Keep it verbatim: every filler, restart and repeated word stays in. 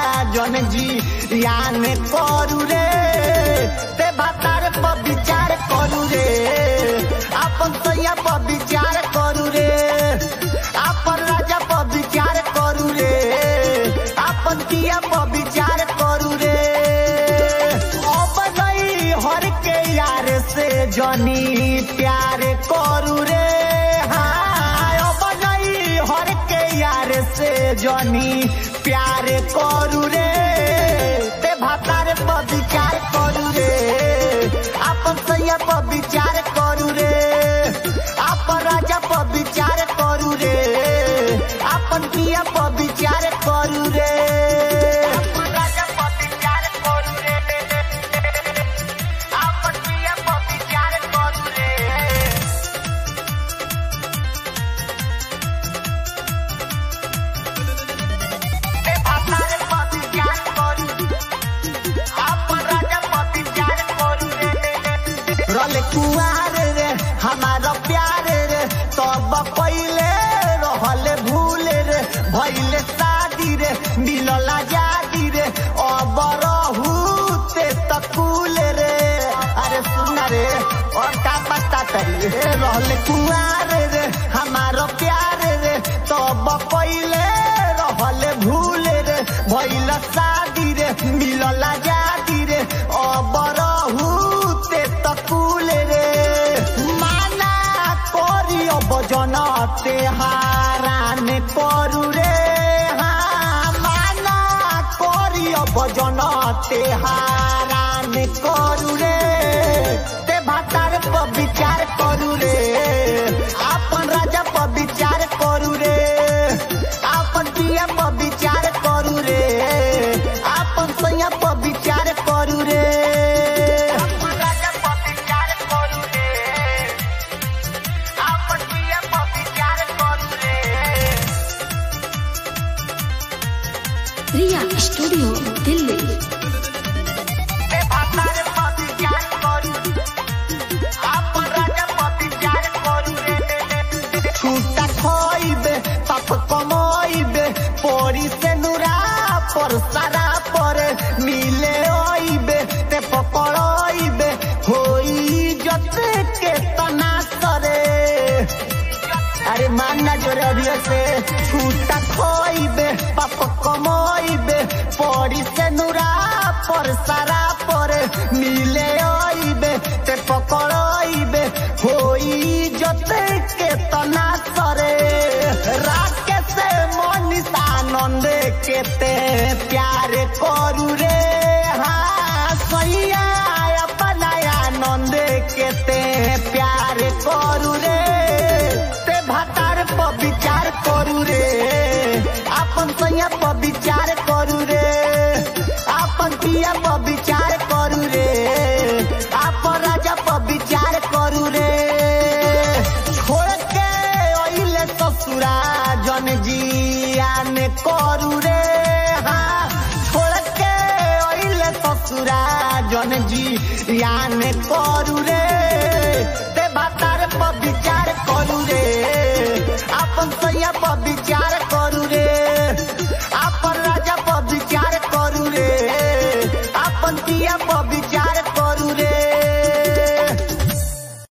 जन जी यान करू रे ते भातार पर विचार करू रे अपन सैया पर विचार करू रे अपन राजा पर विचार करू रे अपन किया पर विचार करू रे अब नहीं हर के यार से जनी प्यार करू रे से जनी प्यार करू रे ते भातार पर विचार करू रे अपन सैया पर विचार करू रे अपन राजा पर विचार करू रे अपन पिया पर विचार करू रे अपन राजा पर विचार करू रे अपन पिया पर विचार करू रे रले कुआर रे हमारा प्यार रे तब पहले रहले भूल रे भइले शादी रे मिलल आजादी रे अब रहूते तकुल रे अरे सुन रे और का पता तरी रहले कुआर रे हमारा प्यार रे तब पहले रहले भूल रे भइले शादी रे मिलल आजादी रे अब रहूते तकुल रे माना करी अब जनते हारान करू रे हाँ माना करी अब जनते हारान करू रे ते भातार पर विचार करू रे अपन राजा पर विचार करू रे अपन पिया पर विचार करू रे अपन सैया पर विचार करू रे रिया स्टूडियो दिल्ली छूटा खोइबे तप कमाइबे परी से नुरा पर सारा पर मिले ओइबे ते पकड़ाइबे होई जत के तना सरे अरे मानना जोरिया से छूटा खोइबे पाप कमाइबे परी से नुरा पर सारा पर मिले आइबे ते पकड़ाइबे होई जत के तना सरे राके से मनीषा नंद के ते प्यार करू रे हाँ सैया अपना आनंद के ते प्यार करू रे भातार पर विचार करू रे अपन सैया पर विचार करू रे अपन पिया पर विचार करू रे अपन राजा पर विचार करू रे छोड़ के अइले ससुरा जन जियान करू रे हाँ छोड़ के अइले ससुरा जन जियान करू रे ते भातार पर विचार करू रे अपन सैया पर विचार करू रे अपन राजा पर विचार करू रे अपन पिया पर